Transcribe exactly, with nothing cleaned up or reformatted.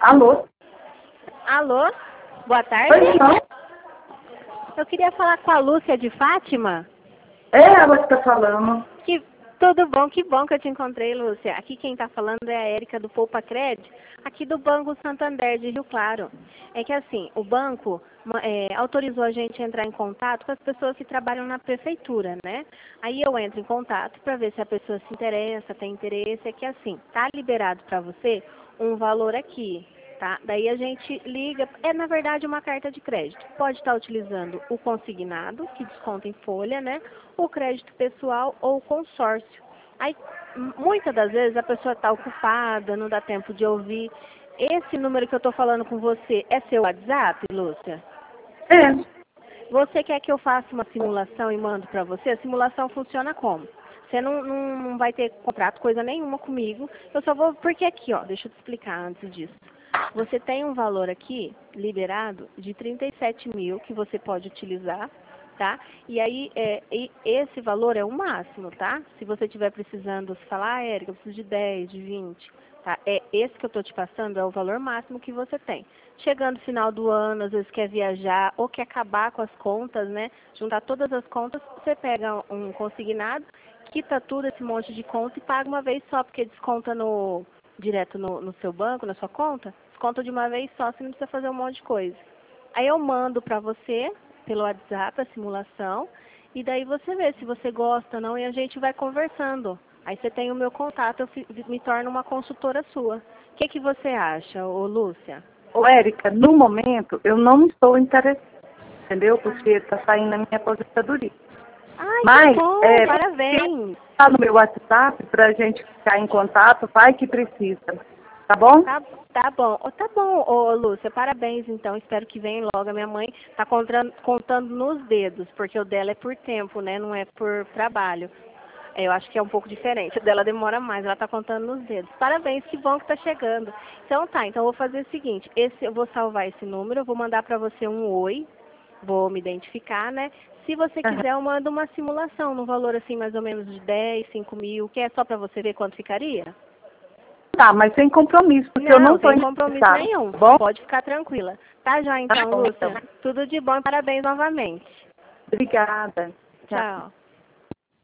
Alô? Alô? Boa tarde. Oi, não. Eu queria falar com a Lúcia de Fátima. É ela que tá falando. Que, tudo bom, que bom que eu te encontrei, Lúcia. Aqui quem está falando é a Érica do Poupa Cred, aqui do Banco Santander de Rio Claro. É que assim, o banco é, autorizou a gente a entrar em contato com as pessoas que trabalham na prefeitura, né? Aí eu entro em contato para ver se a pessoa se interessa, tem interesse. É que assim, tá liberado para você um valor aqui. Tá? Daí a gente liga, é na verdade uma carta de crédito. Pode estar utilizando o consignado, que desconta em folha, né? O crédito pessoal ou o consórcio. Aí, muitas das vezes a pessoa está ocupada, não dá tempo de ouvir. Esse número que eu estou falando com você é seu WhatsApp, Lúcia? É. Você quer que eu faça uma simulação e mando para você? A simulação funciona como? Você não, não, não vai ter contrato, coisa nenhuma comigo. Eu só vou... Porque aqui, ó, deixa eu te explicar antes disso. Você tem um valor aqui, liberado, de trinta e sete mil que você pode utilizar, tá? E aí, é, e esse valor é o máximo, tá? Se você estiver precisando, você fala, ah, Érica, eu preciso de dez, de vinte, tá? É, esse que eu estou te passando é o valor máximo que você tem. Chegando no final do ano, às vezes quer viajar ou quer acabar com as contas, né? Juntar todas as contas, você pega um consignado, quita tudo esse monte de conta e paga uma vez só, porque desconta no, direto no, no seu banco, na sua conta, desconta de uma vez só, você não precisa fazer um monte de coisa. Aí eu mando para você, pelo WhatsApp, a simulação, e daí você vê se você gosta ou não, e a gente vai conversando. Aí você tem o meu contato, eu fi, me torno uma consultora sua. O que, que você acha, ô Lúcia? Ô, Érica, no momento eu não estou interessada, entendeu? Porque tá saindo na minha aposentadoria. Ai, Mas, que bom, é, parabéns. tá no meu WhatsApp pra gente ficar em contato, vai que precisa. Tá bom? Tá, tá bom, oh, tá bom, ô Lúcia, parabéns então, espero que venha logo. A minha mãe tá contando, contando nos dedos, porque o dela é por tempo, né, não é por trabalho. É, eu acho que é um pouco diferente, o dela demora mais, ela tá contando nos dedos. Parabéns, que bom que tá chegando. Então tá, então eu vou fazer o seguinte, esse, eu vou salvar esse número, eu vou mandar pra você um oi, vou me identificar, né? Se você Aham. quiser, eu mando uma simulação, no valor assim mais ou menos de dez, cinco mil, que é só pra você ver quanto ficaria? Tá, mas sem compromisso, porque eu não Não, estou sem compromisso interessada. nenhum. Tá bom? Pode ficar tranquila. Tá já Tá então, bom, então. Lúcia? Tudo de bom e parabéns novamente. Obrigada. Tchau. Tchau.